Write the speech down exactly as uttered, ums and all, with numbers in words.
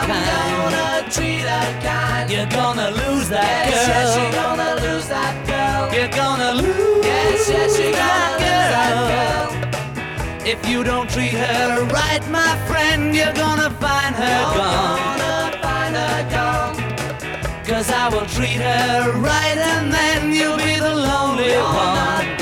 I'm kind. gonna treat her kind. You're gonna lose that Yes, girl. yes, she gonna lose that girl. You're gonna lose Yes, yes, she that gonna lose that girl. If you don't treat her right, my friend, you're gonna find her You're gone. gonna find her gone. Cause I will treat her right, and then you'll be the lonely You're one. not